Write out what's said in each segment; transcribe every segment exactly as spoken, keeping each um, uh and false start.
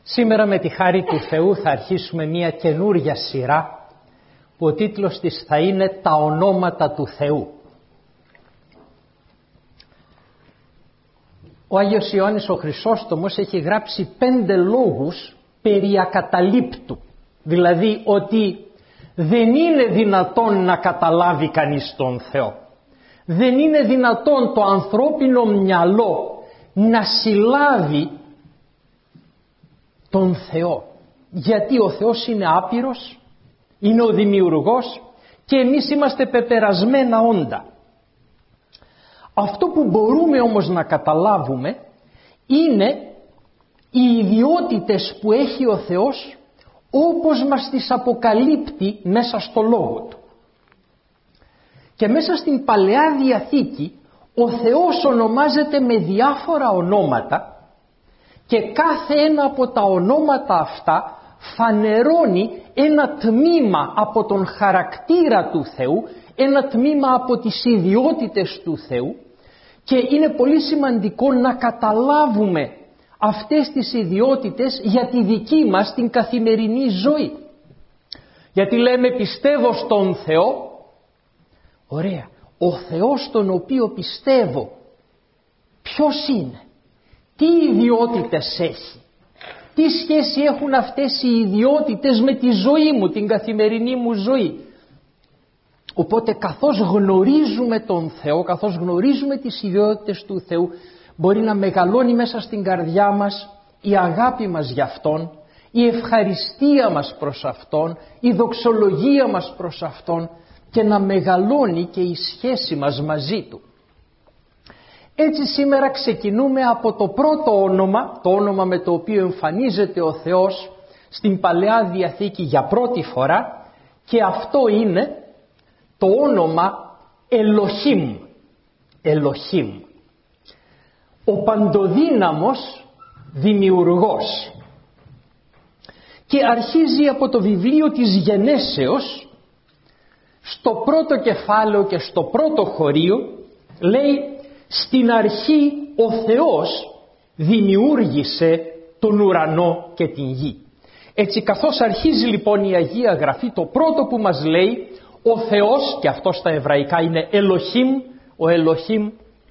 Σήμερα με τη χάρη του Θεού θα αρχίσουμε μια καινούρια σειρά που ο τίτλος της θα είναι «Τα ονόματα του Θεού». Ο Άγιος Ιωάννης ο Χρυσόστομος έχει γράψει πέντε λόγους περί ακαταλείπτου, δηλαδή ότι δεν είναι δυνατόν να καταλάβει κανείς τον Θεό. Δεν είναι δυνατόν το ανθρώπινο μυαλό να συλλάβει τον Θεό, γιατί ο Θεός είναι άπειρος, είναι ο δημιουργός και εμείς είμαστε πεπερασμένα όντα. Αυτό που μπορούμε όμως να καταλάβουμε είναι οι ιδιότητες που έχει ο Θεός όπως μας τις αποκαλύπτει μέσα στο Λόγο Του. Και μέσα στην Παλαιά Διαθήκη ο Θεός ονομάζεται με διάφορα ονόματα και κάθε ένα από τα ονόματα αυτά φανερώνει ένα τμήμα από τον χαρακτήρα του Θεού, ένα τμήμα από τις ιδιότητες του Θεού, και είναι πολύ σημαντικό να καταλάβουμε αυτές τις ιδιότητες για τη δική μας την καθημερινή ζωή. Γιατί λέμε πιστεύω στον Θεό, ωραία, ο Θεός τον οποίο πιστεύω ποιος είναι, τι ιδιότητες έχει, τι σχέση έχουν αυτές οι ιδιότητες με τη ζωή μου, την καθημερινή μου ζωή. Οπότε καθώς γνωρίζουμε τον Θεό, καθώς γνωρίζουμε τις ιδιότητες του Θεού, μπορεί να μεγαλώνει μέσα στην καρδιά μας η αγάπη μας για Αυτόν, η ευχαριστία μας προς Αυτόν, η δοξολογία μας προς Αυτόν και να μεγαλώνει και η σχέση μας μαζί Του. Έτσι σήμερα ξεκινούμε από το πρώτο όνομα, το όνομα με το οποίο εμφανίζεται ο Θεός στην Παλαιά Διαθήκη για πρώτη φορά, και αυτό είναι το όνομα Ελοχήμ. Ελοχήμ. Ο παντοδύναμος δημιουργός. Και αρχίζει από το βιβλίο της Γενέσεως, στο πρώτο κεφάλαιο και στο πρώτο χωρίο λέει: στην αρχή ο Θεός δημιούργησε τον ουρανό και την γη. Έτσι καθώς αρχίζει λοιπόν η Αγία Γραφή, το πρώτο που μας λέει, ο Θεός, και αυτό στα εβραϊκά είναι Ελοχήμ, ο Ελοχήμ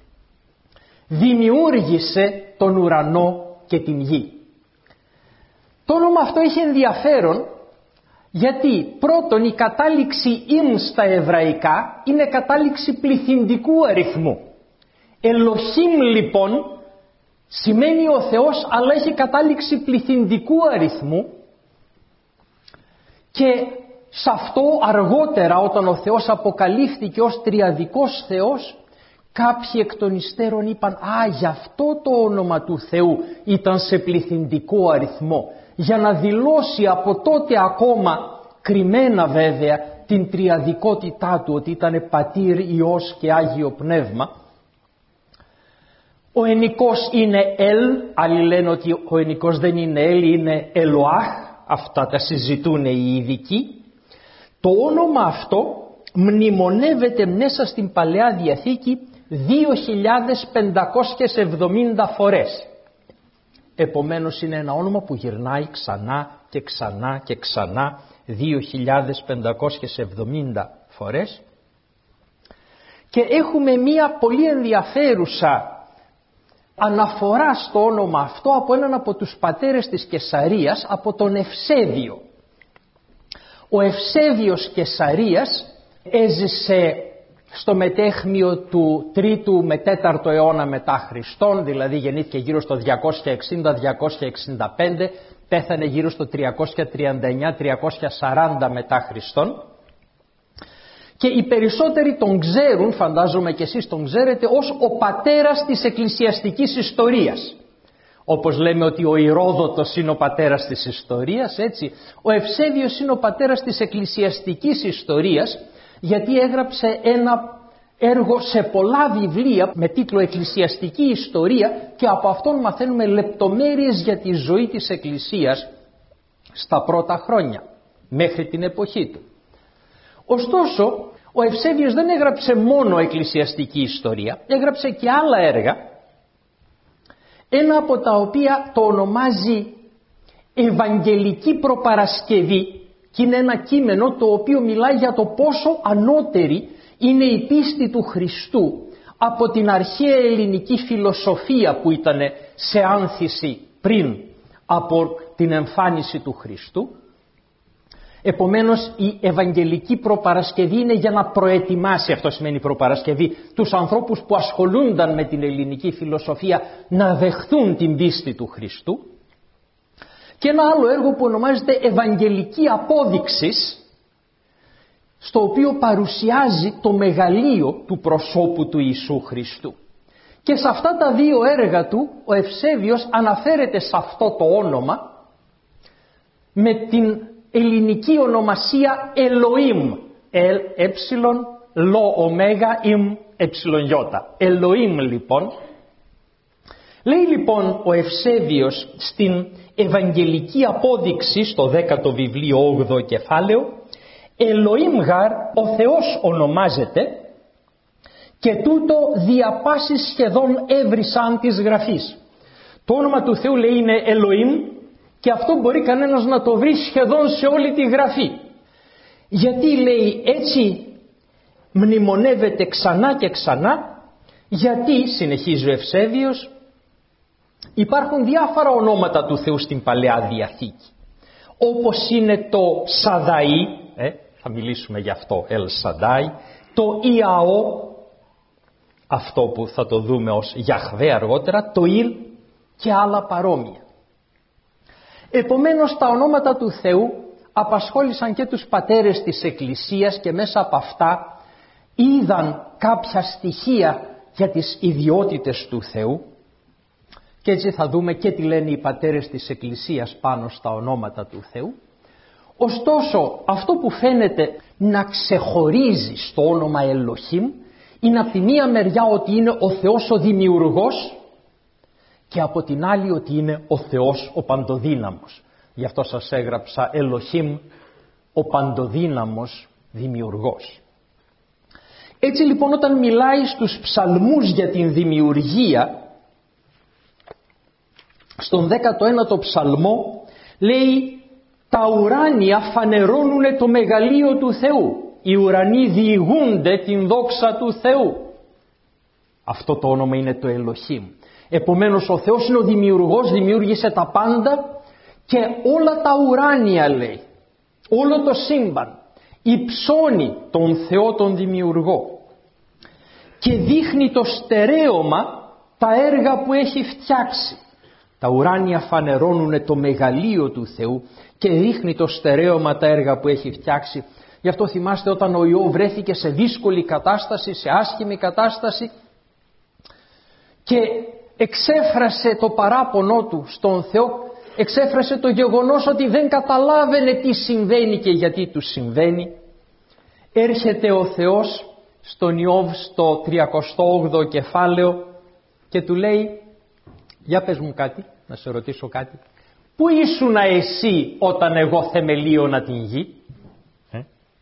δημιούργησε τον ουρανό και την γη. Το όνομα αυτό έχει ενδιαφέρον γιατί πρώτον η κατάληξη «ημ» στα εβραϊκά είναι κατάληξη πληθυντικού αριθμού. Ελοχήμ λοιπόν σημαίνει ο Θεός, αλλά έχει κατάληξη πληθυντικού αριθμού, και σε αυτό αργότερα όταν ο Θεός αποκαλύφθηκε ως τριαδικός Θεός, κάποιοι εκ των υστέρων είπαν «Α, γι' αυτό το όνομα του Θεού ήταν σε πληθυντικό αριθμό», για να δηλώσει από τότε ακόμα, κρυμμένα βέβαια, την τριαδικότητά Του, ότι ήταν Πατήρ, Υιός και Άγιο Πνεύμα. Ο ενικός είναι Ελ, άλλοι λένε ότι ο ενικός δεν είναι Ελ, είναι Ελοάχ, αυτά τα συζητούν οι ειδικοί. Το όνομα αυτό μνημονεύεται μέσα στην Παλαιά Διαθήκη δύο χιλιάδες πεντακόσιες εβδομήντα φορές. Επομένως είναι ένα όνομα που γυρνάει ξανά και ξανά και ξανά δύο χιλιάδες πεντακόσιες εβδομήντα φορές, και έχουμε μία πολύ ενδιαφέρουσα αναφορά στο όνομα αυτό από έναν από τους πατέρες της Καισαρίας, από τον Ευσέβιο. Ο Ευσέβιος Καισαρίας έζησε στο μετέχμιο του τρίτου με τέταρτο αιώνα μετά Χριστόν, δηλαδή γεννήθηκε γύρω στο διακόσια εξήντα με διακόσια εξήντα πέντε, πέθανε γύρω στο τριακόσια τριάντα εννιά με τριακόσια σαράντα μετά Χριστόν, και οι περισσότεροι τον ξέρουν, φαντάζομαι και εσείς τον ξέρετε, ως ο πατέρας της εκκλησιαστικής ιστορίας. Όπως λέμε ότι ο Ηρόδοτος είναι ο πατέρας της ιστορίας, έτσι ο Ευσέβιος είναι ο πατέρας της εκκλησιαστικής ιστορίας, γιατί έγραψε ένα έργο σε πολλά βιβλία με τίτλο «Εκκλησιαστική Ιστορία», και από αυτόν μαθαίνουμε λεπτομέρειες για τη ζωή της Εκκλησίας στα πρώτα χρόνια, μέχρι την εποχή του. Ωστόσο, ο Ευσέβιος δεν έγραψε μόνο εκκλησιαστική ιστορία, έγραψε και άλλα έργα, ένα από τα οποία το ονομάζει Ευαγγελική προπαρασκευή, και είναι ένα κείμενο το οποίο μιλάει για το πόσο ανώτερη είναι η πίστη του Χριστού από την αρχαία ελληνική φιλοσοφία που ήταν σε άνθηση πριν από την εμφάνιση του Χριστού. Επομένως η Ευαγγελική προπαρασκευή είναι για να προετοιμάσει, αυτό σημαίνει προπαρασκευή, τους ανθρώπους που ασχολούνταν με την ελληνική φιλοσοφία να δεχθούν την πίστη του Χριστού. Και ένα άλλο έργο που ονομάζεται Ευαγγελική Απόδειξης, στο οποίο παρουσιάζει το μεγαλείο του προσώπου του Ιησού Χριστού. Και σε αυτά τα δύο έργα του ο Ευσέβιος αναφέρεται σε αυτό το όνομα με την ελληνική ονομασία Ελοήμ, ελ, έψιλον, λο, ωμέγα, ημ, εψιλον, γιώτα. Ελοήμ λοιπόν. Λέει λοιπόν ο Ευσέβιος στην Ευαγγελική Απόδειξη στο δέκατο βιβλίο όγδοο κεφάλαιο, Ελοήμ γαρ ο Θεός ονομάζεται και τούτο δια πάσης σχεδόν έβρισαν της γραφής. Το όνομα του Θεού λέει είναι Ελοήμ και αυτό μπορεί κανένας να το βρει σχεδόν σε όλη τη γραφή. Γιατί λέει έτσι μνημονεύεται ξανά και ξανά, γιατί συνεχίζει ο Ευσέβιος, υπάρχουν διάφορα ονόματα του Θεού στην Παλαιά Διαθήκη. Όπως είναι το Σαδαΐ, ε, θα μιλήσουμε γι' αυτό, Ελ Σαντάι, το Ιαώ, αυτό που θα το δούμε ως Γιαχβέ αργότερα, το Ιλ και άλλα παρόμοια. Επομένως τα ονόματα του Θεού απασχόλησαν και τους πατέρες της Εκκλησίας και μέσα από αυτά είδαν κάποια στοιχεία για τις ιδιότητες του Θεού. Και έτσι θα δούμε και τι λένε οι πατέρες της Εκκλησίας πάνω στα ονόματα του Θεού. Ωστόσο αυτό που φαίνεται να ξεχωρίζει στο όνομα Ελοχήμ είναι από τη μία μεριά ότι είναι ο Θεός ο δημιουργός και από την άλλη ότι είναι ο Θεός ο παντοδύναμος. Γι' αυτό σας έγραψα Ελοχήμ, ο παντοδύναμος δημιουργός. Έτσι λοιπόν όταν μιλάει στους ψαλμούς για την δημιουργία, στον δέκατο ένατο ψαλμό λέει τα ουράνια φανερώνουν το μεγαλείο του Θεού, οι ουρανοί διηγούνται την δόξα του Θεού. Αυτό το όνομα είναι το Ελοχήμ. Επομένως ο Θεός είναι ο δημιουργός, δημιούργησε τα πάντα και όλα τα ουράνια λέει, όλο το σύμπαν υψώνει τον Θεό τον δημιουργό και δείχνει το στερέωμα τα έργα που έχει φτιάξει. Τα ουράνια φανερώνουν το μεγαλείο του Θεού και δείχνει το στερέωμα τα έργα που έχει φτιάξει. Γι' αυτό θυμάστε όταν ο Ιώβ βρέθηκε σε δύσκολη κατάσταση, σε άσχημη κατάσταση και εξέφρασε το παράπονο του στον Θεό, εξέφρασε το γεγονός ότι δεν καταλάβαινε τι συμβαίνει και γιατί του συμβαίνει. Έρχεται ο Θεός στον Ιώβ στο τριακοστό όγδοο κεφάλαιο και του λέει, για πες μου κάτι, να σε ρωτήσω κάτι. Πού ήσουνα εσύ όταν εγώ θεμελίωνα την γη? Ε?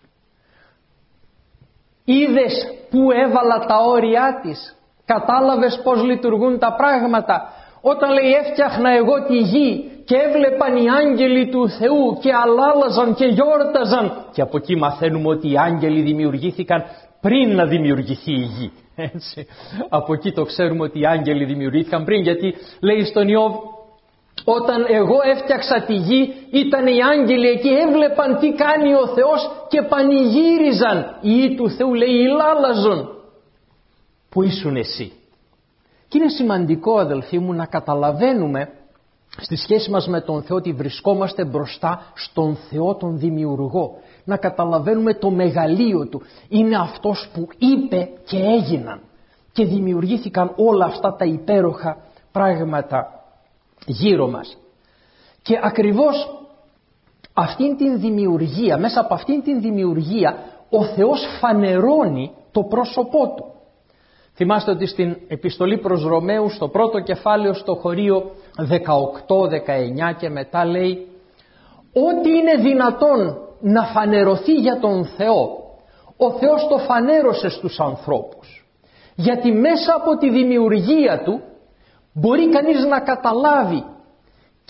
Είδες που έβαλα τα όρια της? Κατάλαβες πώς λειτουργούν τα πράγματα? Όταν λέει έφτιαχνα εγώ τη γη και έβλεπαν οι άγγελοι του Θεού και αλάλαζαν και γιόρταζαν. Και από εκεί μαθαίνουμε ότι οι άγγελοι δημιουργήθηκαν πριν να δημιουργηθεί η γη. Έτσι. Από εκεί το ξέρουμε ότι οι άγγελοι δημιουργήθηκαν πριν, γιατί λέει στον Ιώβ, όταν εγώ έφτιαξα τη γη ήταν οι άγγελοι εκεί, έβλεπαν τι κάνει ο Θεός και πανηγύριζαν. Οι ιοί του Θεού λέει λάλαζον. Πού ήσουν εσύ? Και είναι σημαντικό αδελφοί μου να καταλαβαίνουμε στη σχέση μας με τον Θεό ότι βρισκόμαστε μπροστά στον Θεό τον δημιουργό. Να καταλαβαίνουμε το μεγαλείο του. Είναι αυτός που είπε και έγιναν και δημιουργήθηκαν όλα αυτά τα υπέροχα πράγματα γύρω μας. Και ακριβώς αυτήν την δημιουργία, μέσα από αυτήν την δημιουργία ο Θεός φανερώνει το πρόσωπό του. Θυμάστε ότι στην επιστολή προς Ρωμαίους στο πρώτο κεφάλαιο στο χωρίο δεκαοκτώ δεκαεννιά και μετά λέει ό,τι είναι δυνατόν να φανερωθεί για τον Θεό, ο Θεός το φανέρωσε στους ανθρώπους. Γιατί μέσα από τη δημιουργία του μπορεί κανείς να καταλάβει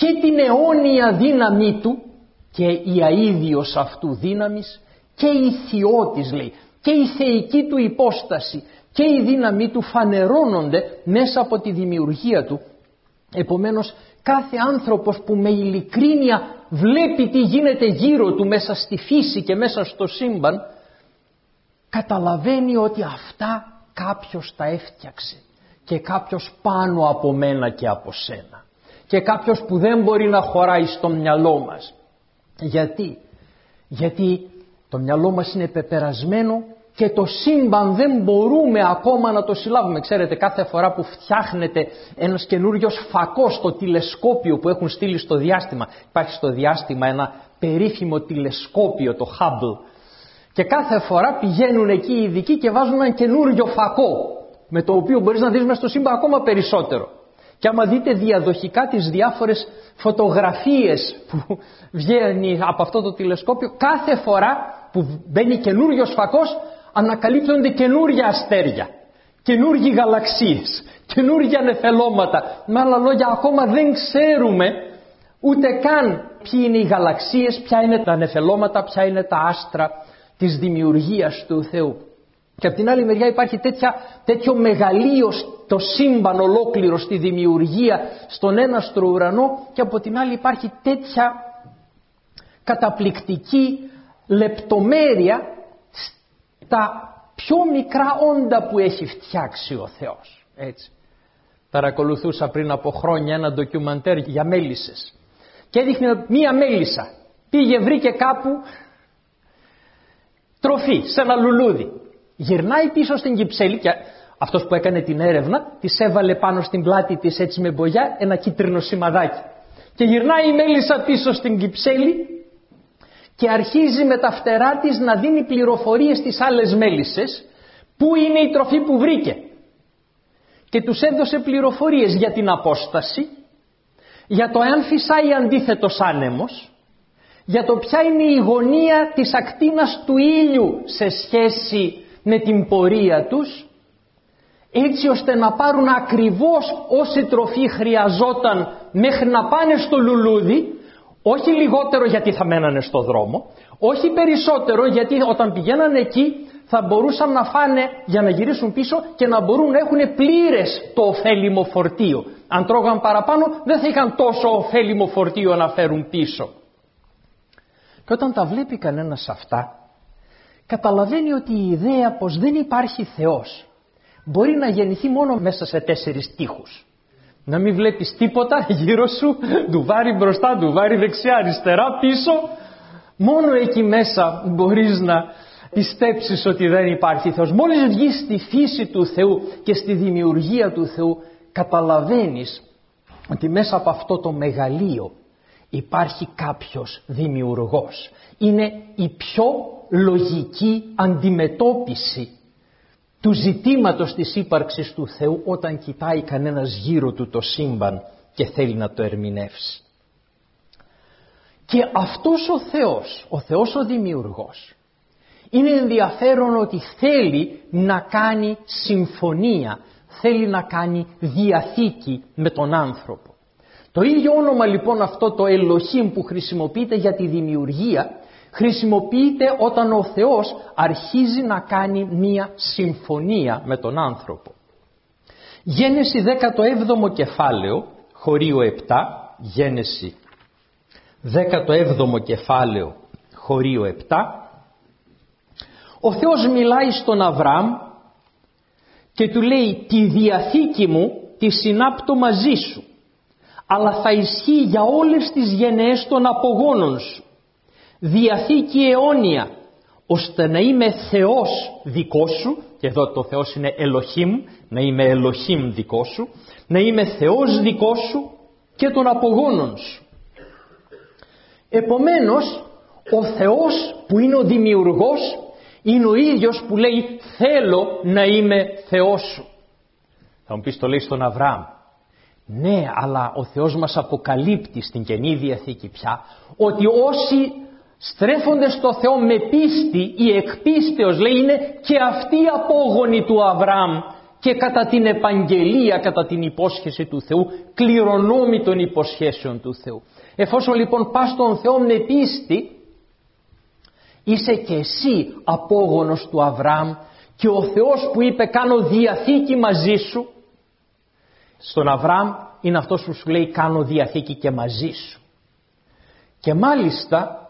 και την αιώνια δύναμή του και η αίδιος αυτού δύναμης και η θειότης, λέει, και η θεϊκή του υπόσταση και η δύναμή του φανερώνονται μέσα από τη δημιουργία του. Επομένως κάθε άνθρωπος που με ειλικρίνεια βλέπει τι γίνεται γύρω του μέσα στη φύση και μέσα στο σύμπαν, καταλαβαίνει ότι αυτά κάποιος τα έφτιαξε και κάποιος πάνω από μένα και από σένα και κάποιος που δεν μπορεί να χωράει στο μυαλό μας. Γιατί? Γιατί το μυαλό μας είναι πεπερασμένο και το σύμπαν δεν μπορούμε ακόμα να το συλλάβουμε. Ξέρετε, κάθε φορά που φτιάχνεται ένας καινούριος φακός στο τηλεσκόπιο που έχουν στείλει στο διάστημα, υπάρχει στο διάστημα ένα περίφημο τηλεσκόπιο, το Hubble, και κάθε φορά πηγαίνουν εκεί οι ειδικοί και βάζουν ένα καινούριο φακό με το οποίο μπορείς να δεις μες στο σύμπαν ακόμα περισσότερο. Και άμα δείτε διαδοχικά τις διάφορες φωτογραφίες που βγαίνει από αυτό το τηλεσκόπιο, κάθε φορά που μπαίνει καινούριος φακός ανακαλύπτονται καινούρια αστέρια, καινούργιοι γαλαξίες, καινούργια νεφελώματα. Με άλλα λόγια, ακόμα δεν ξέρουμε ούτε καν ποιοι είναι οι γαλαξίες, ποια είναι τα νεφελώματα, ποια είναι τα άστρα της δημιουργίας του Θεού. Και από την άλλη μεριά υπάρχει τέτοια, τέτοιο μεγαλείο στο σύμπαν ολόκληρο, στη δημιουργία, στον έναστρο ουρανό, και από την άλλη υπάρχει τέτοια καταπληκτική λεπτομέρεια στα πιο μικρά όντα που έχει φτιάξει ο Θεός. Έτσι. Παρακολουθούσα πριν από χρόνια ένα ντοκιουμαντέρ για μέλισσες και έδειχνε μία μέλισσα. Πήγε, βρήκε κάπου τροφή σε ένα λουλούδι. Γυρνάει πίσω στην κυψέλη και αυτός που έκανε την έρευνα της έβαλε πάνω στην πλάτη της έτσι με μπογιά ένα κίτρινο σημαδάκι. Και γυρνάει η μέλισσα πίσω στην κυψέλη και αρχίζει με τα φτερά της να δίνει πληροφορίες στις άλλες μέλισσες πού είναι η τροφή που βρήκε. Και τους έδωσε πληροφορίες για την απόσταση, για το εάν φυσάει αντίθετος άνεμος, για το ποια είναι η γωνία της ακτίνας του ήλιου σε σχέση με την πορεία τους, έτσι ώστε να πάρουν ακριβώς όση τροφή χρειαζόταν μέχρι να πάνε στο λουλούδι, όχι λιγότερο γιατί θα μένανε στο δρόμο, όχι περισσότερο γιατί όταν πηγαίνανε εκεί θα μπορούσαν να φάνε για να γυρίσουν πίσω και να μπορούν να έχουν πλήρες το ωφέλιμο φορτίο. Αν τρώγαν παραπάνω δεν θα είχαν τόσο ωφέλιμο φορτίο να φέρουν πίσω. Και όταν τα βλέπει κανένας αυτά, καταλαβαίνει ότι η ιδέα πως δεν υπάρχει Θεός μπορεί να γεννηθεί μόνο μέσα σε τέσσερις τοίχους. Να μην βλέπεις τίποτα γύρω σου, ντουβάρι μπροστά, ντουβάρι δεξιά, αριστερά, πίσω. Μόνο εκεί μέσα μπορείς να πιστέψεις ότι δεν υπάρχει Θεός. Μόλις βγεις στη φύση του Θεού και στη δημιουργία του Θεού, καταλαβαίνεις ότι μέσα από αυτό το μεγαλείο υπάρχει κάποιος δημιουργός. Είναι η πιο λογική αντιμετώπιση του ζητήματος της ύπαρξης του Θεού όταν κοιτάει κανένας γύρω του το σύμπαν και θέλει να το ερμηνεύσει. Και αυτός ο Θεός, ο Θεός ο δημιουργός, είναι ενδιαφέρον ότι θέλει να κάνει συμφωνία, θέλει να κάνει διαθήκη με τον άνθρωπο. Το ίδιο όνομα λοιπόν αυτό το Ελοχήμ που χρησιμοποιείται για τη δημιουργία, χρησιμοποιείται όταν ο Θεός αρχίζει να κάνει μία συμφωνία με τον άνθρωπο. Γένεση δέκατο έβδομο κεφάλαιο, χωρίο επτά, Γένεση δέκατο έβδομο κεφάλαιο, χωρίο επτά, ο Θεός μιλάει στον Αβραάμ και του λέει «Τη διαθήκη μου τη συνάπτω μαζί σου, αλλά θα ισχύει για όλες τις γενναίες των απογόνων σου. Διαθήκη αιώνια, ώστε να είμαι Θεός δικός σου», και εδώ το Θεός είναι Ελοχήμ, να είμαι Ελοχήμ δικός σου, να είμαι Θεός δικός σου και των απογόνων σου. Επομένως, ο Θεός που είναι ο δημιουργός είναι ο ίδιος που λέει «Θέλω να είμαι Θεός σου». Θα μου πεις, το λέει στον Αβραάμ. Ναι, αλλά ο Θεός μας αποκαλύπτει στην Καινή Διαθήκη πια ότι όσοι στρέφονται στο Θεό με πίστη ή εκ πίστεως, λέει, είναι και αυτοί οι απόγονοι του Αβραάμ και κατά την επαγγελία, κατά την υπόσχεση του Θεού, κληρονόμοι των υποσχέσεων του Θεού. Εφόσον λοιπόν πας στον Θεό με πίστη, είσαι και εσύ απόγονος του Αβραάμ, και ο Θεός που είπε κάνω διαθήκη μαζί σου, στον Αβραάμ είναι αυτός που σου λέει κάνω διαθήκη και μαζί σου. Και μάλιστα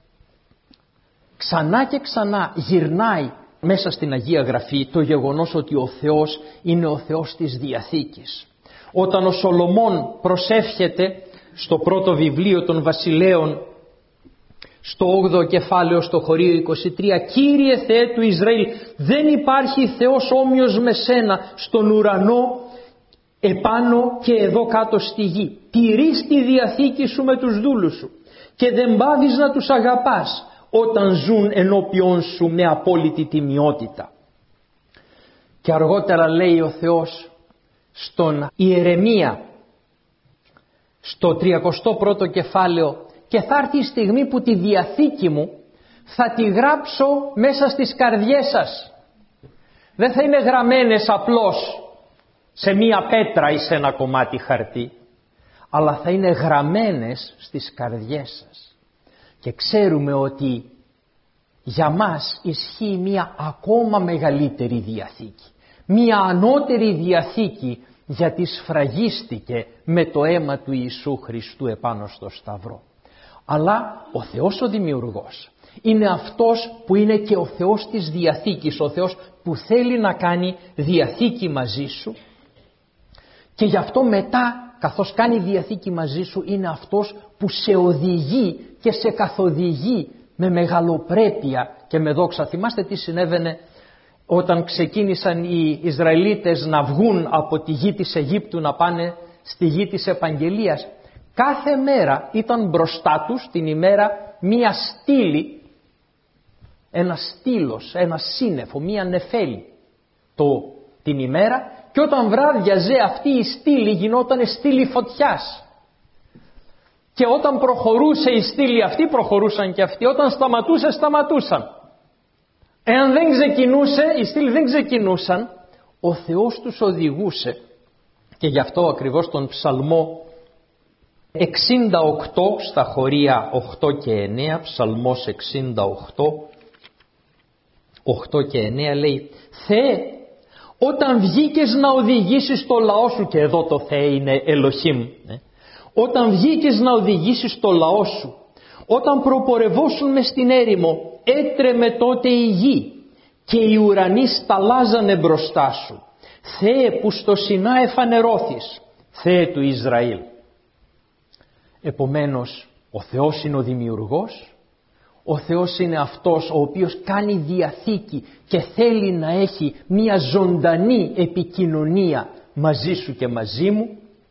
ξανά και ξανά γυρνάει μέσα στην Αγία Γραφή το γεγονός ότι ο Θεός είναι ο Θεός της Διαθήκης. Όταν ο Σολομών προσεύχεται στο πρώτο βιβλίο των Βασιλέων, στο όγδοο κεφάλαιο, στο χωρίο είκοσι τρία, «Κύριε Θεέ του Ισραήλ, δεν υπάρχει Θεός όμοιος με σένα στον ουρανό, επάνω και εδώ κάτω στη γη. Τηρείς τη διαθήκη σου με τους δούλους σου και δεν πάβεις να τους αγαπάς όταν ζουν ενώπιον σου με απόλυτη τιμιότητα». Και αργότερα λέει ο Θεός στον Ιερεμία, στο τριακοστό πρώτο κεφάλαιο, «Και θα έρθει η στιγμή που τη διαθήκη μου θα τη γράψω μέσα στις καρδιές σας». Δεν θα είναι γραμμένες απλώς σε μία πέτρα ή σε ένα κομμάτι χαρτί, αλλά θα είναι γραμμένες στις καρδιές σας. Και ξέρουμε ότι για μας ισχύει μία ακόμα μεγαλύτερη διαθήκη, μία ανώτερη διαθήκη, γιατί σφραγίστηκε με το αίμα του Ιησού Χριστού επάνω στο Σταυρό. Αλλά ο Θεός ο Δημιουργός είναι αυτός που είναι και ο Θεός της διαθήκης, ο Θεός που θέλει να κάνει διαθήκη μαζί σου, και γι' αυτό μετά, καθώς κάνει διαθήκη μαζί σου, είναι αυτός που σε οδηγεί και σε καθοδηγεί με μεγαλοπρέπεια και με δόξα. Θυμάστε τι συνέβαινε όταν ξεκίνησαν οι Ισραηλίτες να βγουν από τη γη της Αιγύπτου να πάνε στη γη της Επαγγελίας? Κάθε μέρα ήταν μπροστά τους την ημέρα μία στήλη, ένα στήλος, ένα σύννεφο, μία νεφέλη το, την ημέρα, και όταν βράδιαζε αυτή η στήλη γινόταν στήλη φωτιάς. Και όταν προχωρούσε η στήλη αυτή, προχωρούσαν και αυτοί. Όταν σταματούσε, σταματούσαν. Εάν δεν ξεκινούσε, οι στήλοι δεν ξεκινούσαν, ο Θεός τους οδηγούσε. Και γι' αυτό ακριβώς τον Ψαλμό εξήντα οκτώ, στα χωρία οκτώ και εννέα, Ψαλμός εξήντα οκτώ, οκτώ και εννέα λέει, «Θεέ, όταν βγήκες να οδηγήσεις το λαό σου», και εδώ το Θεέ είναι Ελοχήμ, ε, «όταν βγήκες να οδηγήσεις το λαό σου, όταν προπορευόσουν μες στην έρημο, έτρεμε τότε η γη και οι ουρανοί σταλάζανε μπροστά σου. Θεέ που στο Σινά εφανερώθης, Θεέ του Ισραήλ». Επομένως, ο Θεός είναι ο Δημιουργός, ο Θεός είναι αυτός ο οποίος κάνει διαθήκη και θέλει να έχει μια ζωντανή επικοινωνία μαζί σου και μαζί μου,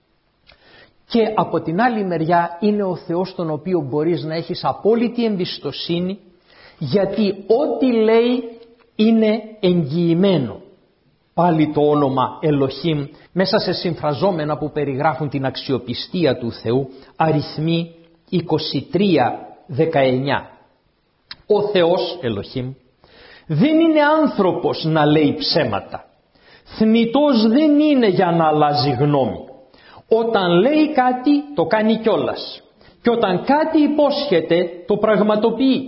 και από την άλλη μεριά είναι ο Θεός τον οποίο μπορείς να έχεις απόλυτη εμπιστοσύνη, γιατί ό,τι λέει είναι εγγυημένο. Πάλι το όνομα Ελοχήμ μέσα σε συμφραζόμενα που περιγράφουν την αξιοπιστία του Θεού, αριθμοί είκοσι τρία δεκαεννιά. Ο Θεός Ελοχήμ δεν είναι άνθρωπος να λέει ψέματα, θνητός δεν είναι για να αλλάζει γνώμη. Όταν λέει κάτι το κάνει κιόλας, και όταν κάτι υπόσχεται το πραγματοποιεί.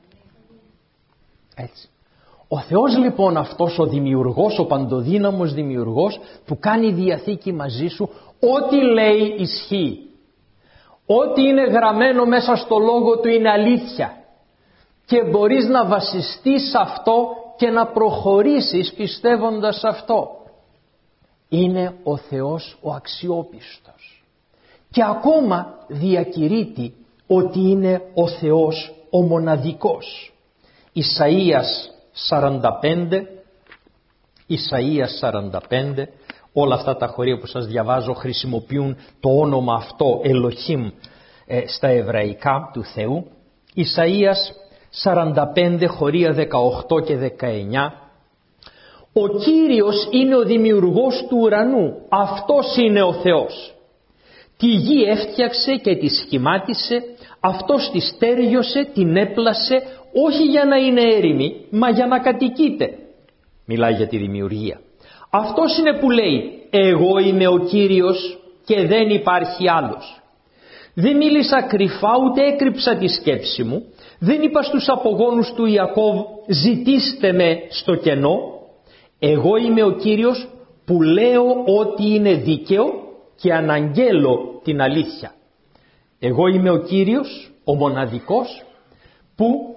Έτσι. Ο Θεός λοιπόν αυτός ο δημιουργός, ο παντοδύναμος δημιουργός, που κάνει διαθήκη μαζί σου, ό,τι λέει ισχύει. Ό,τι είναι γραμμένο μέσα στο λόγο του είναι αλήθεια, και μπορείς να βασιστείς σε αυτό και να προχωρήσεις πιστεύοντας αυτό. Είναι ο Θεός ο αξιόπιστος, και ακόμα διακηρύττει ότι είναι ο Θεός ο μοναδικός. Ισαΐας σαράντα πέντε, Ισαΐας σαράντα πέντε, όλα αυτά τα χωρία που σας διαβάζω χρησιμοποιούν το όνομα αυτό Ελοχήμ ε, στα εβραϊκά του Θεού. Ισαΐας σαράντα πέντε, χωρία δεκαοκτώ και δεκαεννιά. «Ο Κύριος είναι ο δημιουργός του ουρανού, αυτός είναι ο Θεός. Τη γη έφτιαξε και τη σχημάτισε, αυτός τη στέριωσε, την έπλασε, όχι για να είναι έρημη, μα για να κατοικείται». Μιλάει για τη δημιουργία. Αυτός είναι που λέει εγώ είμαι ο Κύριος και δεν υπάρχει άλλος. Δεν μίλησα κρυφά ούτε έκρυψα τη σκέψη μου. Δεν είπα στους απογόνους του Ιακώβ ζητήστε με στο κενό. Εγώ είμαι ο Κύριος που λέω ότι είναι δίκαιο και αναγγέλω την αλήθεια. Εγώ είμαι ο Κύριος, ο μοναδικός, που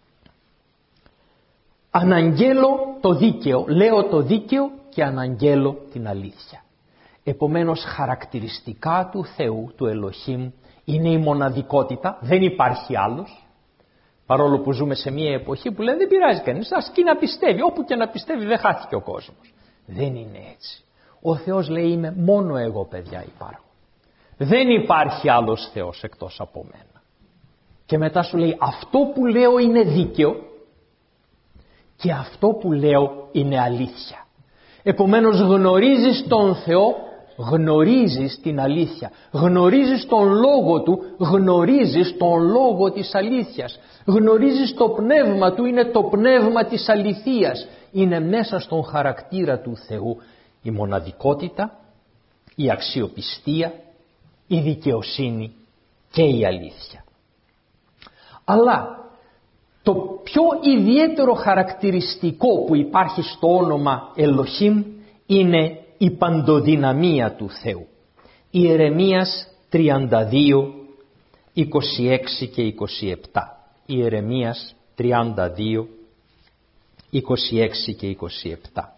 αναγγέλω το δίκαιο, λέω το δίκαιο και αναγγέλω την αλήθεια. Επομένως χαρακτηριστικά του Θεού, του Ελοχήμ, είναι η μοναδικότητα, δεν υπάρχει άλλος. Παρόλο που ζούμε σε μια εποχή που λέει δεν πειράζει κανείς, ας και να πιστεύει, όπου και να πιστεύει δεν χάθηκε ο κόσμος. Δεν είναι έτσι. Ο Θεός λέει είμαι μόνο εγώ παιδιά υπάρχω. Δεν υπάρχει άλλος Θεός εκτός από μένα. Και μετά σου λέει αυτό που λέω είναι δίκαιο και αυτό που λέω είναι αλήθεια. Επομένως γνωρίζεις τον Θεό, γνωρίζεις την αλήθεια. Γνωρίζεις τον λόγο Του, γνωρίζεις τον λόγο της αλήθειας. Γνωρίζεις το πνεύμα Του, είναι το πνεύμα της αληθείας. Είναι μέσα στον χαρακτήρα του Θεού η μοναδικότητα, η αξιοπιστία, η δικαιοσύνη και η αλήθεια. Αλλά το πιο ιδιαίτερο χαρακτηριστικό που υπάρχει στο όνομα Ελοχήμ είναι η παντοδυναμία του Θεού. Ιερεμίας τριάντα δύο, είκοσι έξι και είκοσι επτά. Ιερεμίας τριάντα δύο, είκοσι έξι και είκοσι επτά.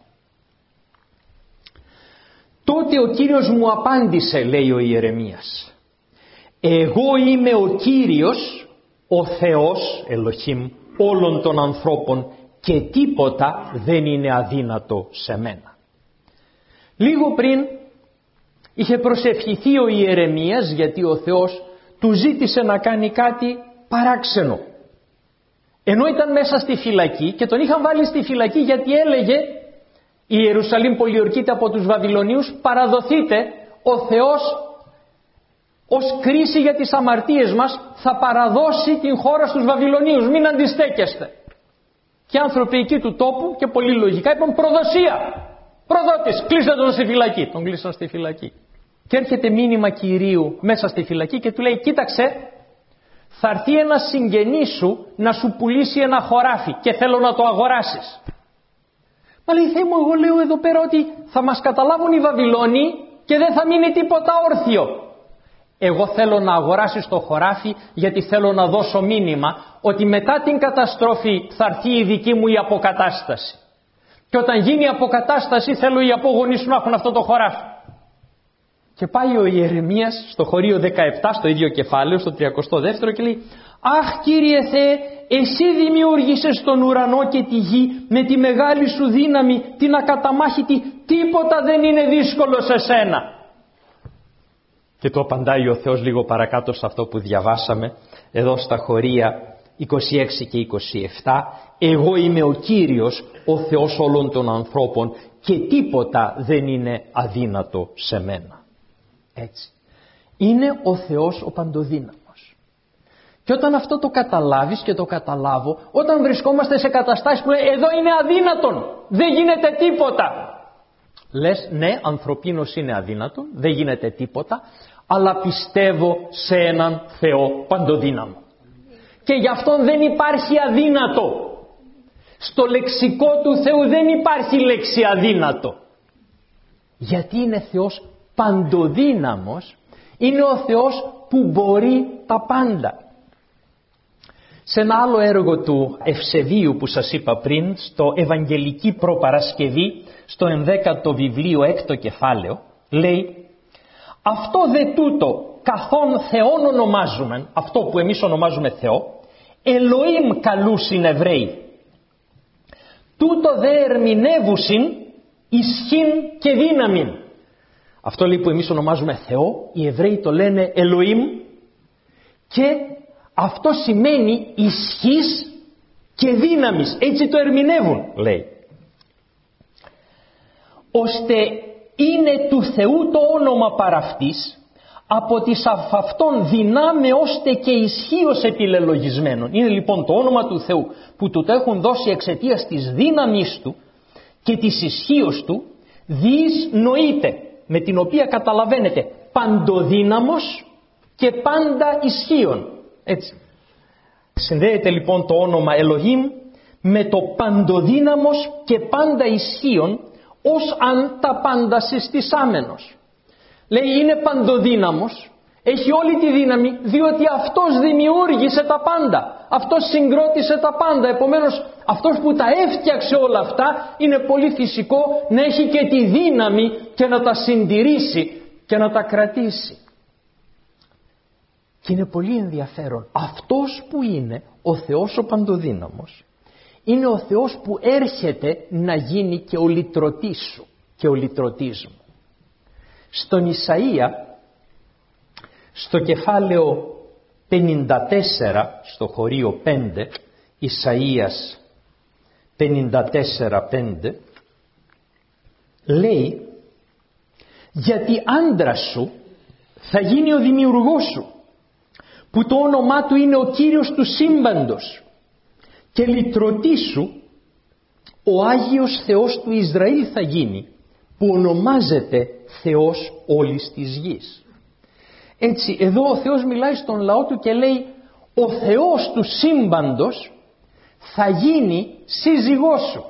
Τότε ο Κύριος μου απάντησε, λέει ο Ιερεμίας, εγώ είμαι ο Κύριος, ο Θεός, Ελοχήμ, όλων των ανθρώπων και τίποτα δεν είναι αδύνατο σε μένα. Λίγο πριν είχε προσευχηθεί ο Ιερεμίας γιατί ο Θεός του ζήτησε να κάνει κάτι παράξενο. Ενώ ήταν μέσα στη φυλακή και τον είχαν βάλει στη φυλακή γιατί έλεγε η Ιερουσαλήμ πολιορκείται από τους Βαβυλωνίους, παραδοθείτε, ο Θεός ως κρίση για τις αμαρτίες μας θα παραδώσει την χώρα στους Βαβυλωνίους, μην αντιστέκεστε. Και άνθρωποι εκεί του τόπου και πολύ λογικά είπαν προδοσία, προδότης, κλείστε τον στη φυλακή. Τον κλείσαν στη φυλακή. Και έρχεται μήνυμα Κυρίου μέσα στη φυλακή και του λέει κοίταξε, θα έρθει ένας συγγενής σου να σου πουλήσει ένα χωράφι και θέλω να το αγοράσεις. Μα λέει Θεέ μου, εγώ λέω εδώ πέρα ότι θα μας καταλάβουν οι Βαβυλώνοι και δεν θα μείνει τίποτα όρθιο. Εγώ θέλω να αγοράσεις το χωράφι γιατί θέλω να δώσω μήνυμα ότι μετά την καταστροφή θα έρθει η δική μου η αποκατάσταση. Και όταν γίνει η αποκατάσταση θέλω οι απόγονοι σου να έχουν αυτό το χωράφι. Και πάει ο Ιερεμίας στο χωρίο δεκαεπτά, στο ίδιο κεφάλαιο, στο τριακοστό δεύτερο και λέει «Αχ Κύριε Θεέ, εσύ δημιούργησες τον ουρανό και τη γη με τη μεγάλη σου δύναμη, την ακαταμάχητη, τίποτα δεν είναι δύσκολο σε σένα». Και το απαντάει ο Θεός λίγο παρακάτω σε αυτό που διαβάσαμε, εδώ στα χωρία είκοσι έξι και είκοσι επτά, «Εγώ είμαι ο Κύριος, ο Θεός όλων των ανθρώπων και τίποτα δεν είναι αδύνατο σε μένα». Έτσι. Είναι ο Θεός ο παντοδύναμος. Και όταν αυτό το καταλάβεις και το καταλάβω, όταν βρισκόμαστε σε καταστάσεις που λέει εδώ είναι αδύνατον, δεν γίνεται τίποτα. Λες ναι, ανθρωπίνος είναι αδύνατον, δεν γίνεται τίποτα, αλλά πιστεύω σε έναν Θεό παντοδύναμο. Και γι' αυτόν δεν υπάρχει αδύνατο. Στο λεξικό του Θεού δεν υπάρχει λέξη αδύνατο. Γιατί είναι Θεός παντοδύναμος, είναι ο Θεός που μπορεί τα πάντα. Σε ένα άλλο έργο του Ευσεβίου που σας είπα πριν, στο Ευαγγελική Προπαρασκευή, στο ενδέκατο βιβλίο έκτο κεφάλαιο, λέει «Αυτό δε τούτο καθόν Θεόν ονομάζουμε, αυτό που εμείς ονομάζουμε Θεό, Ελοήμ καλούσιν Εβραίοι. Τούτο δε ερμηνεύουσιν ισχύν και δύναμιν». Αυτό λέει που εμείς ονομάζουμε Θεό, οι Εβραίοι το λένε Ελοήμ και αυτό σημαίνει ισχύς και δύναμης. Έτσι το ερμηνεύουν, λέει. Ώστε είναι του Θεού το όνομα παραυτής, από τις αφ' αυτών δυνάμε ώστε και ισχύως επιλελογισμένων. Είναι λοιπόν το όνομα του Θεού που του το έχουν δώσει εξαιτίας της δύναμης του και της ισχύως του, Διείς νοείται, με την οποία καταλαβαίνετε παντοδύναμος και πάντα ισχύον. Έτσι. Συνδέεται λοιπόν το όνομα Ελοχήμ με το παντοδύναμος και πάντα ισχύον, ως αν τα πάντα συστησάμενος. Λέει είναι παντοδύναμος, έχει όλη τη δύναμη, διότι αυτός δημιούργησε τα πάντα, αυτός συγκρότησε τα πάντα. Επομένως αυτός που τα έφτιαξε όλα αυτά, είναι πολύ φυσικό να έχει και τη δύναμη και να τα συντηρήσει και να τα κρατήσει. Και είναι πολύ ενδιαφέρον, αυτός που είναι ο Θεός ο παντοδύναμος είναι ο Θεός που έρχεται να γίνει και ο λυτρωτής σου και ο λυτρωτής μου. Στον Ισαΐα, στο κεφάλαιο πενήντα τέσσερα, στο χωρίο πέντε, Ισαΐας πενήντα τέσσερα πέντε, λέει γιατί άντρας σου θα γίνει ο δημιουργός σου, που το όνομά του είναι ο Κύριος του σύμπαντος, και λυτρωτής σου ο Άγιος Θεός του Ισραήλ θα γίνει, που ονομάζεται Θεός όλης της γης. Έτσι εδώ ο Θεός μιλάει στον λαό του και λέει ο Θεός του σύμπαντος θα γίνει σύζυγός σου.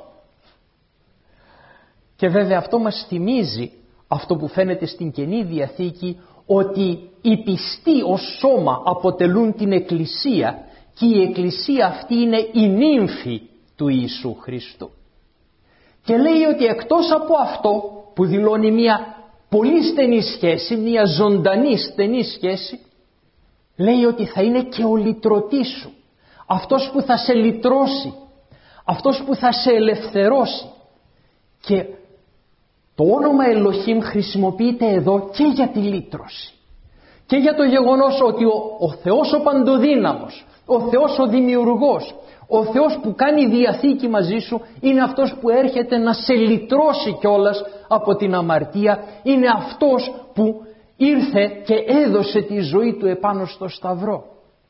Και βέβαια αυτό μας θυμίζει αυτό που φαίνεται στην Καινή Διαθήκη, ότι οι πιστοί ως σώμα αποτελούν την Εκκλησία και η Εκκλησία αυτή είναι η νύμφη του Ιησού Χριστού. Και λέει ότι εκτός από αυτό που δηλώνει μια πολύ στενή σχέση, μια ζωντανή στενή σχέση, λέει ότι θα είναι και ο λυτρωτής σου, αυτός που θα σε λυτρώσει, αυτός που θα σε ελευθερώσει. Και το όνομα Ελοχήμ χρησιμοποιείται εδώ και για τη λύτρωση και για το γεγονός ότι ο, ο Θεός ο παντοδύναμος, ο Θεός ο δημιουργός, ο Θεός που κάνει διαθήκη μαζί σου είναι αυτός που έρχεται να σε λυτρώσει κιόλας από την αμαρτία, είναι αυτός που ήρθε και έδωσε τη ζωή του επάνω στο Σταυρό.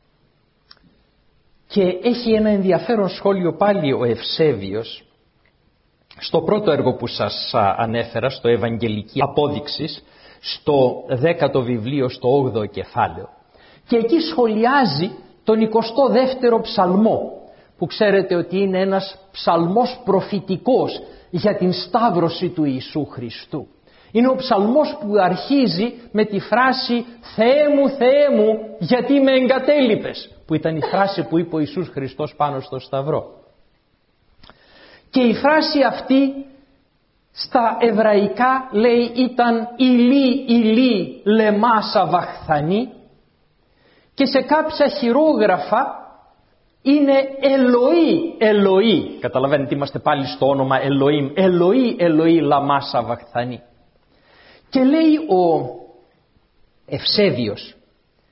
Και έχει ένα ενδιαφέρον σχόλιο πάλι ο Ευσέβιος στο πρώτο έργο που σας ανέφερα, στο Ευαγγελική Απόδειξης, στο δέκατο βιβλίο, στο όγδοο κεφάλαιο. Και εκεί σχολιάζει τον εικοστό δεύτερο ψαλμό, που ξέρετε ότι είναι ένας ψαλμός προφητικός για την σταύρωση του Ιησού Χριστού. Είναι ο ψαλμός που αρχίζει με τη φράση «Θεέ μου, Θεέ μου, γιατί με εγκατέλειπες», που ήταν η φράση που είπε ο Ιησούς Χριστός πάνω στο Σταυρό. Και η φράση αυτή στα εβραϊκά λέει ήταν «Ηλί, ηλί, λεμά σαβαχθανή», και σε κάποια χειρόγραφα είναι Ελοή, Ελοή. Καταλαβαίνετε, είμαστε πάλι στο όνομα Ελοήμ. Ελοή, Ελοή, λαμά σαβαχθανή. Και λέει ο Ευσέβιος,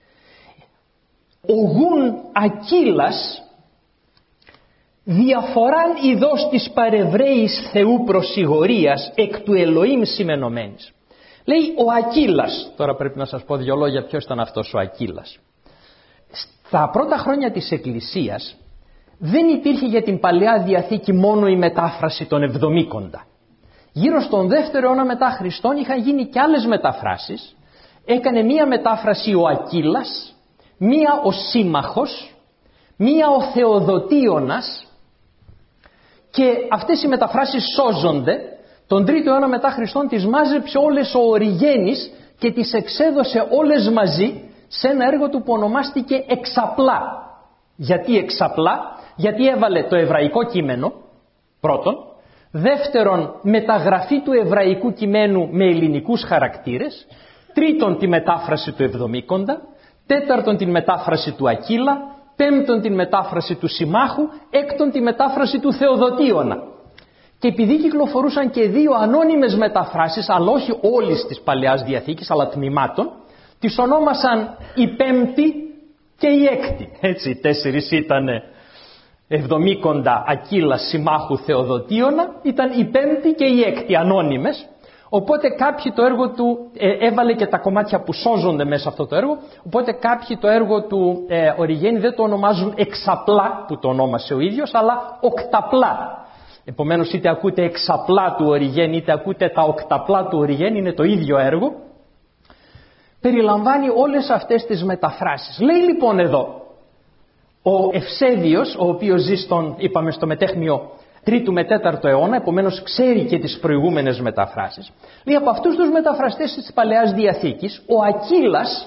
«Ογούν Ακύλας διαφοράν ειδός της παρευρέης Θεού προσιγορίας εκ του Ελοήμ σημενωμένης». Λέει ο Ακύλας, τώρα πρέπει να σας πω δύο λόγια ποιος ήταν αυτός ο Ακύλας. Στα πρώτα χρόνια της Εκκλησίας δεν υπήρχε για την Παλαιά Διαθήκη μόνο η μετάφραση των Εβδομήκοντα. Γύρω στον δεύτερο αιώνα μετά Χριστόν είχαν γίνει και άλλες μεταφράσεις. Έκανε μία μετάφραση ο Ακύλας, μία ο Σύμμαχος, μία ο Θεοδοτίωνας, και αυτές οι μεταφράσεις σώζονται. Τον τρίτο αιώνα μετά Χριστόν τις μάζεψε όλες ο Οριγένης και τις εξέδωσε όλες μαζί σε ένα έργο του που ονομάστηκε Εξαπλά. Γιατί εξαπλά? Γιατί έβαλε το εβραϊκό κείμενο πρώτον, δεύτερον μεταγραφή του εβραϊκού κειμένου με ελληνικούς χαρακτήρες, τρίτον τη μετάφραση του Εβδομήκοντα, τέταρτον την μετάφραση του Ακύλα, πέμπτον την μετάφραση του Συμμάχου, έκτον τη μετάφραση του Θεοδοτίωνα. Και επειδή κυκλοφορούσαν και δύο ανώνυμες μεταφράσεις, αλλά όχι όλης της Παλαιάς Διαθήκης, αλλά τμήματων, τις ονόμασαν η Πέμπτη και η Έκτη. Έτσι, οι τέσσερις ήταν Εβδομήκοντα, Ακύλα, Συμμάχου, Θεοδοτίωνα, ήταν η Πέμπτη και η Έκτη, ανώνυμες. Οπότε κάποιοι το έργο του ε, έβαλε και τα κομμάτια που σώζονται μέσα αυτό το έργο, οπότε κάποιοι το έργο του ε, Οριγένη δεν το ονομάζουν εξαπλά, που το ονόμασε ο ίδιος, αλλά οκταπλά. Επομένως είτε ακούτε εξαπλά του Οριγέν είτε ακούτε τα οκταπλά του Οριγέν, είναι το ίδιο έργο. Περιλαμβάνει όλες αυτές τις μεταφράσεις. Λέει λοιπόν εδώ ο Ευσέβιος, ο οποίος ζει στον, είπαμε, στο μετέχμιο τρίτου με τέταρτο αιώνα, επομένως ξέρει και τις προηγούμενες μεταφράσεις. Λέει από αυτούς τους μεταφραστές της Παλαιάς Διαθήκης, ο Ακύλας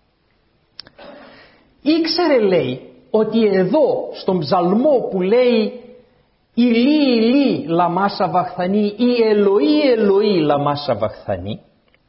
ήξερε, λέει, ότι εδώ στον ψαλμό που λέει «Ηλί, ηλί, λαμάσα βαχθανή» ή «Ελοή, Ελοή, λαμάσα βαχθανή»,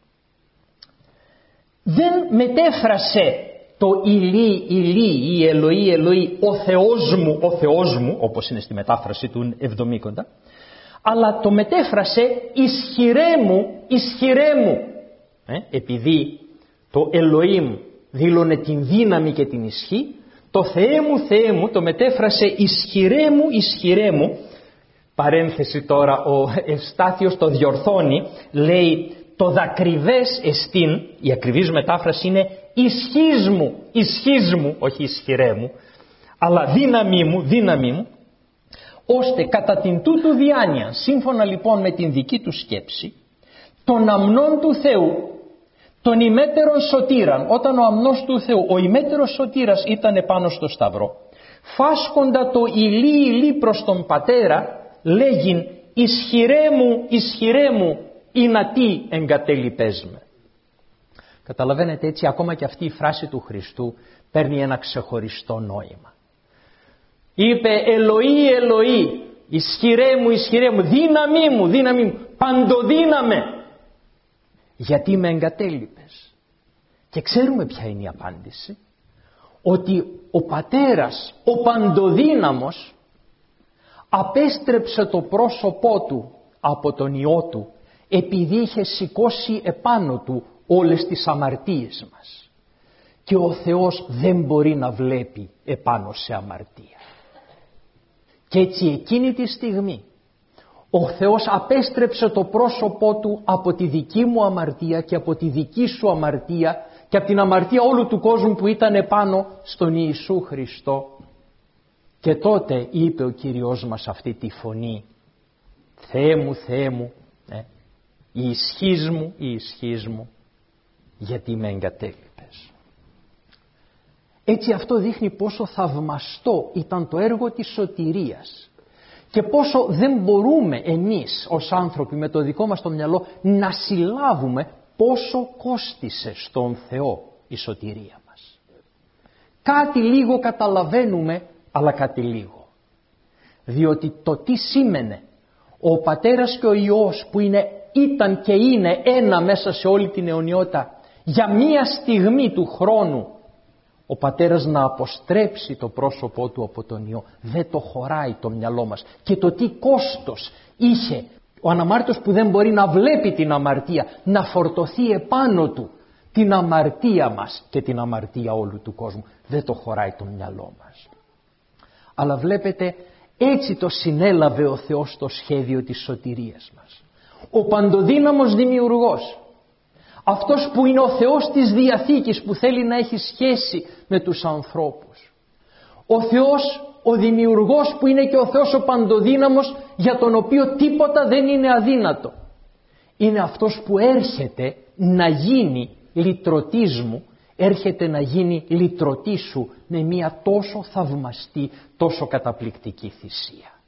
δεν μετέφρασε το «Ηλί, ηλί» ή «Ελοή, Ελοή, ο Θεός μου, ο Θεός μου», όπως είναι στη μετάφραση του Εβδομήκοντα, αλλά το μετέφρασε «Ισχυρέ μου, ισχυρέ μου», ε, επειδή το Ελοήμ δήλωνε την δύναμη και την ισχύ, το «Θεέ μου, Θεέ μου» το μετέφρασε «Ισχυρέ μου, ισχυρέ μου». Παρένθεση τώρα, ο Ευστάθιος το διορθώνει, λέει «Το δακριβές εστίν», η ακριβής μετάφραση είναι «Ισχύς μου, ισχύς μου», όχι «Ισχυρέ μου», αλλά «δύναμή μου, δύναμή μου», ώστε κατά την τούτου διάνοια, σύμφωνα λοιπόν με την δική του σκέψη, των αμνών του Θεού, τον ημέτερον σωτήραν, όταν ο αμνός του Θεού, ο ημέτερος σωτήρας ήταν επάνω στο σταυρό, φάσκοντα το ηλί ηλί προς τον Πατέρα, λέγειν «Ισχυρέ μου, ισχυρέ μου, ή τι εγκατέλειπες με». Καταλαβαίνετε, έτσι ακόμα και αυτή η φράση του Χριστού παίρνει ένα ξεχωριστό νόημα. Είπε «Ελοή, Ελοή, ισχυρέ μου, ισχυρέ μου, δύναμή μου, δύναμή μου, παντοδύναμε, γιατί με εγκατέλειπες». Και ξέρουμε ποια είναι η απάντηση, ότι ο Πατέρας, ο παντοδύναμος, απέστρεψε το πρόσωπό του από τον Υιό του, επειδή είχε σηκώσει επάνω του όλες τις αμαρτίες μας. Και ο Θεός δεν μπορεί να βλέπει επάνω σε αμαρτία. Και έτσι εκείνη τη στιγμή ο Θεός απέστρεψε το πρόσωπό του από τη δική μου αμαρτία και από τη δική σου αμαρτία και από την αμαρτία όλου του κόσμου που ήταν επάνω στον Ιησού Χριστό. Και τότε είπε ο Κύριος μας αυτή τη φωνή, «Θεέ μου, Θεέ μου, ε, η ισχύς μου, η ισχύς μου, γιατί με εγκατέλειπες». Έτσι αυτό δείχνει πόσο θαυμαστό ήταν το έργο της σωτηρίας και πόσο δεν μπορούμε εμείς ως άνθρωποι με το δικό μας το μυαλό να συλλάβουμε πόσο κόστισε στον Θεό η σωτηρία μας. Κάτι λίγο καταλαβαίνουμε, αλλά κάτι λίγο. Διότι το τι σήμαινε ο Πατέρας και ο Υιός που είναι, ήταν και είναι ένα μέσα σε όλη την αιωνιότητα, για μία στιγμή του χρόνου ο Πατέρας να αποστρέψει το πρόσωπό του από τον Υιό, δεν το χωράει το μυαλό μας. Και το τι κόστος είχε ο αναμάρτητος που δεν μπορεί να βλέπει την αμαρτία, να φορτωθεί επάνω του την αμαρτία μας και την αμαρτία όλου του κόσμου, δεν το χωράει το μυαλό μας. Αλλά βλέπετε, έτσι το συνέλαβε ο Θεός στο σχέδιο της σωτηρίας μας. Ο παντοδύναμος δημιουργός, αυτός που είναι ο Θεός της Διαθήκης, που θέλει να έχει σχέση με τους ανθρώπους. Ο Θεός, ο δημιουργός που είναι και ο Θεός ο παντοδύναμος, για τον οποίο τίποτα δεν είναι αδύνατο. Είναι αυτός που έρχεται να γίνει λυτρωτής μου, έρχεται να γίνει λυτρωτή σου με μια τόσο θαυμαστή, τόσο καταπληκτική θυσία.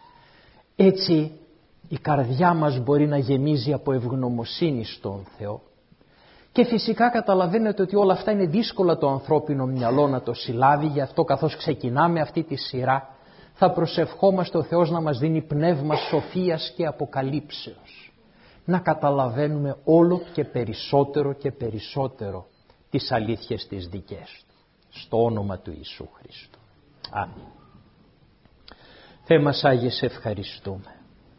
Έτσι η καρδιά μας μπορεί να γεμίζει από ευγνωμοσύνη στον Θεό. Και φυσικά καταλαβαίνετε ότι όλα αυτά είναι δύσκολα το ανθρώπινο μυαλό να το συλλάβει, γι' αυτό καθώς ξεκινάμε αυτή τη σειρά θα προσευχόμαστε ο Θεός να μας δίνει πνεύμα σοφίας και αποκαλύψεως. Να καταλαβαίνουμε όλο και περισσότερο και περισσότερο τις αλήθειες τις δικές του. Στο όνομα του Ιησού Χριστού. Αμήν. Θεέ μας Άγιε, σε ευχαριστούμε.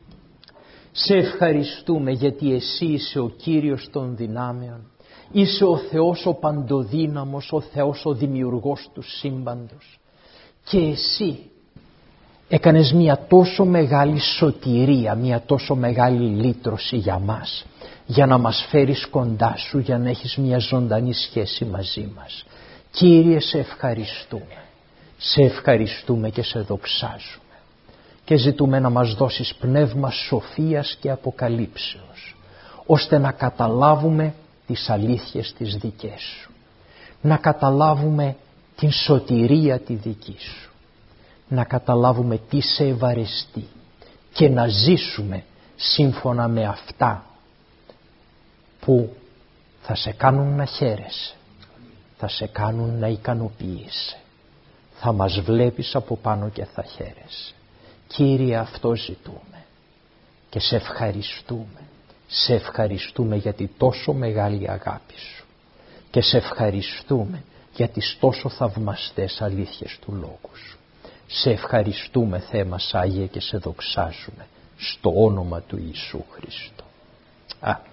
Σε ευχαριστούμε γιατί εσύ είσαι ο Κύριος των δυνάμεων. Είσαι ο Θεός ο παντοδύναμος, ο Θεός ο δημιουργός του σύμπαντος. Και εσύ έκανες μια τόσο μεγάλη σωτηρία, μια τόσο μεγάλη λύτρωση για μας, για να μας φέρεις κοντά σου, για να έχεις μια ζωντανή σχέση μαζί μας. Κύριε, σε ευχαριστούμε. Σε ευχαριστούμε και σε δοξάζουμε. και ζητούμε να μας δώσεις πνεύμα σοφίας και αποκαλύψεως, ώστε να καταλάβουμε τις αλήθειες τις δικές σου, να καταλάβουμε την σωτηρία τη δική σου, να καταλάβουμε τι σε ευαρεστεί και να ζήσουμε σύμφωνα με αυτά που θα σε κάνουν να χαίρεσαι, θα σε κάνουν να ικανοποιείσαι, θα μας βλέπεις από πάνω και θα χαίρεσαι. Κύριε, αυτό ζητούμε και σε ευχαριστούμε. Σε ευχαριστούμε για τη τόσο μεγάλη αγάπη σου και σε ευχαριστούμε για τις τόσο θαυμαστές αλήθειες του Λόγου σου. Σε ευχαριστούμε, Θεέ μας Άγιε, και σε δοξάζουμε στο όνομα του Ιησού Χριστού. Αμήν.